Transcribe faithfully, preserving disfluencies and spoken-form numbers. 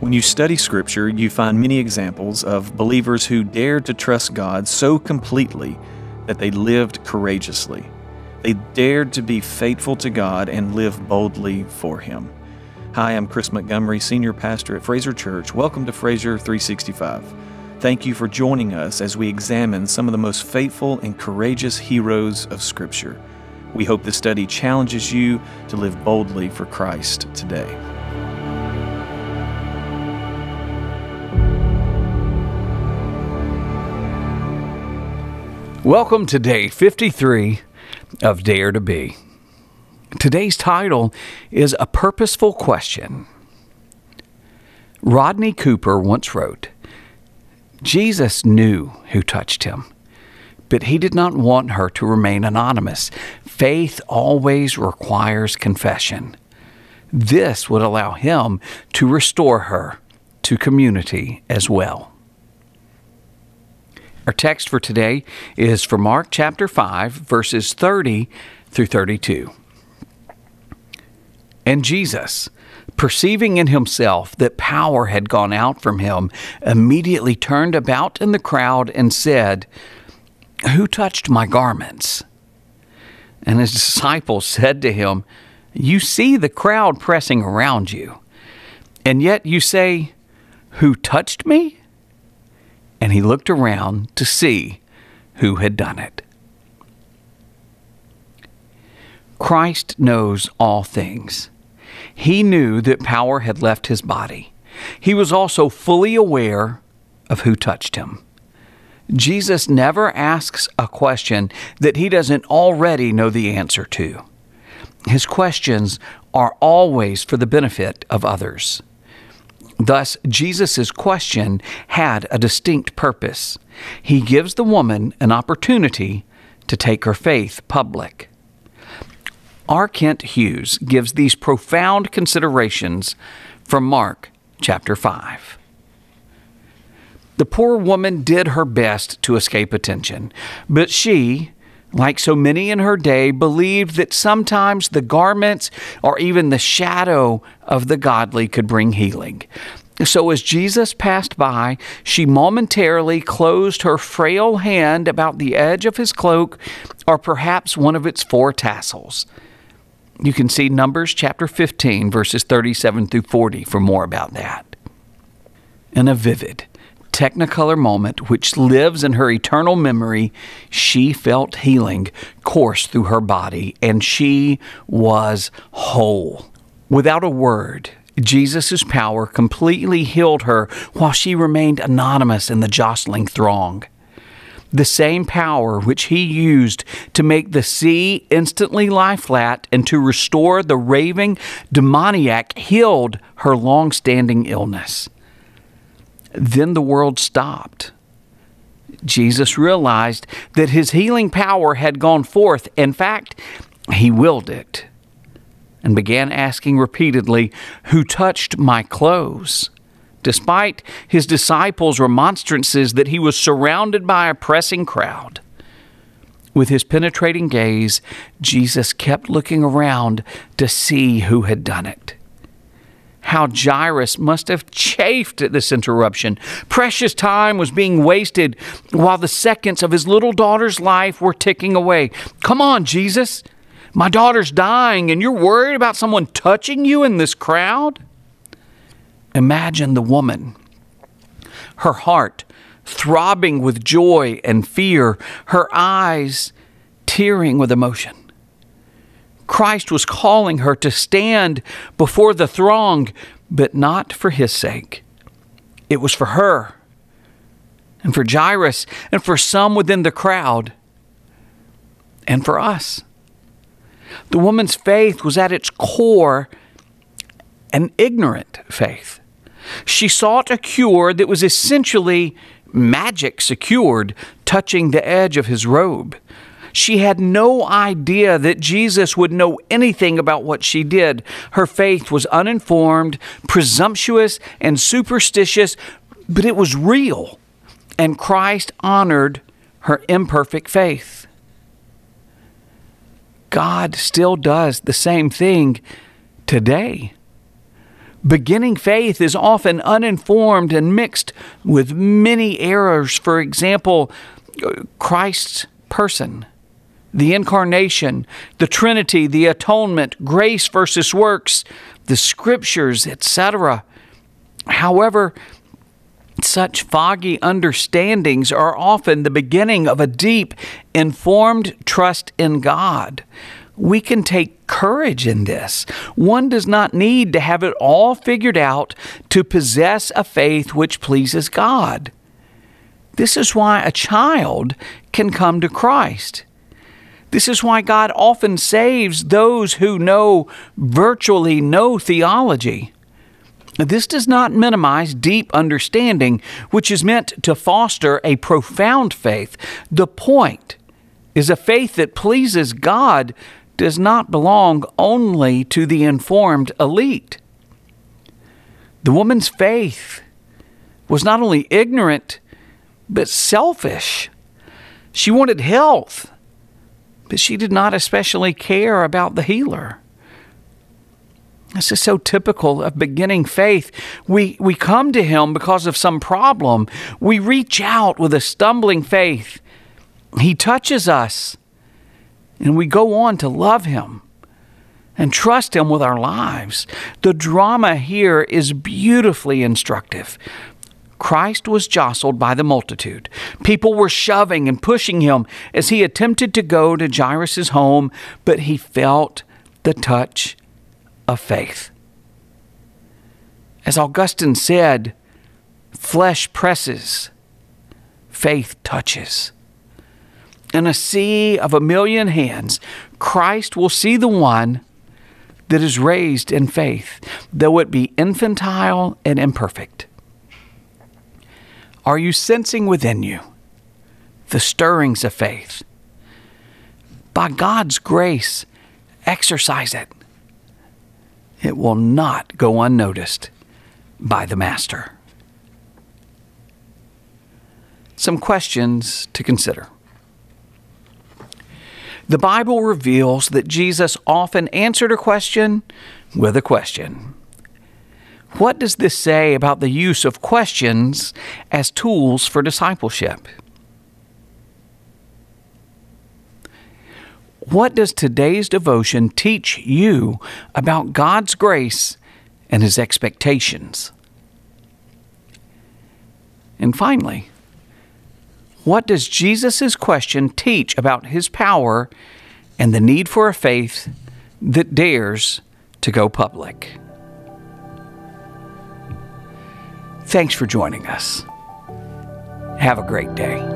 When you study Scripture, you find many examples of believers who dared to trust God so completely that they lived courageously. They dared to be faithful to God and live boldly for Him. Hi, I'm Chris Montgomery, Senior Pastor at Fraser Church. Welcome to Fraser three sixty-five. Thank you for joining us as we examine some of the most faithful and courageous heroes of Scripture. We hope this study challenges you to live boldly for Christ today. Welcome to day fifty-three of Dare to Be. Today's title is A Purposeful Question. Rodney Cooper once wrote, Jesus knew who touched him, but he did not want her to remain anonymous. Faith always requires confession. This would allow him to restore her to community as well. Our text for today is from Mark chapter five, verses thirty through thirty-two. And Jesus, perceiving in himself that power had gone out from him, immediately turned about in the crowd and said, Who touched my garments? And his disciples said to him, You see the crowd pressing around you, and yet you say, Who touched me? And he looked around to see who had done it. Christ knows all things. He knew that power had left his body. He was also fully aware of who touched him. Jesus never asks a question that he doesn't already know the answer to. His questions are always for the benefit of others. Thus, Jesus' question had a distinct purpose. He gives the woman an opportunity to take her faith public. R. Kent Hughes gives these profound considerations from Mark chapter five. The poor woman did her best to escape attention, but she, like so many in her day, believed that sometimes the garments or even the shadow of the godly could bring healing. So as Jesus passed by, she momentarily closed her frail hand about the edge of his cloak or perhaps one of its four tassels. You can see Numbers chapter fifteen, verses thirty-seven through forty for more about that. In a vivid Technicolor moment which lives in her eternal memory, she felt healing course through her body, and she was whole. Without a word, Jesus' power completely healed her while she remained anonymous in the jostling throng. The same power which he used to make the sea instantly lie flat and to restore the raving demoniac healed her long-standing illness. Then the world stopped. Jesus realized that his healing power had gone forth. In fact, he willed it and began asking repeatedly, Who touched my clothes? Despite his disciples' remonstrances that he was surrounded by a pressing crowd. With his penetrating gaze, Jesus kept looking around to see who had done it. How Jairus must have chafed at this interruption. Precious time was being wasted while the seconds of his little daughter's life were ticking away. Come on, Jesus. My daughter's dying, and you're worried about someone touching you in this crowd? Imagine the woman, her heart throbbing with joy and fear, her eyes tearing with emotion. Christ was calling her to stand before the throng, but not for his sake. It was for her, and for Jairus, and for some within the crowd, and for us. The woman's faith was at its core an ignorant faith. She sought a cure that was essentially magic secured, touching the edge of his robe. She had no idea that Jesus would know anything about what she did. Her faith was uninformed, presumptuous, and superstitious, but it was real, and Christ honored her imperfect faith. God still does the same thing today. Beginning faith is often uninformed and mixed with many errors. For example, Christ's person, the incarnation, the Trinity, the atonement, grace versus works, the scriptures, et cetera. However, such foggy understandings are often the beginning of a deep, informed trust in God. We can take courage in this. One does not need to have it all figured out to possess a faith which pleases God. This is why a child can come to Christ. This is why God often saves those who know virtually no theology. This does not minimize deep understanding, which is meant to foster a profound faith. The point is a faith that pleases God does not belong only to the informed elite. The woman's faith was not only ignorant, but selfish. She wanted health, but she did not especially care about the healer. This is so typical of beginning faith. We, we come to Him because of some problem. We reach out with a stumbling faith. He touches us, and we go on to love Him and trust Him with our lives. The drama here is beautifully instructive. Christ was jostled by the multitude. People were shoving and pushing Him as He attempted to go to Jairus' home, but He felt the touch of faith. As Augustine said, flesh presses, faith touches. In a sea of a million hands, Christ will see the one that is raised in faith, though it be infantile and imperfect. Are you sensing within you the stirrings of faith? By God's grace, exercise it. It will not go unnoticed by the Master. Some questions to consider. The Bible reveals that Jesus often answered a question with a question. What does this say about the use of questions as tools for discipleship? What does today's devotion teach you about God's grace and His expectations? And finally, what does Jesus' question teach about His power and the need for a faith that dares to go public? Thanks for joining us. Have a great day.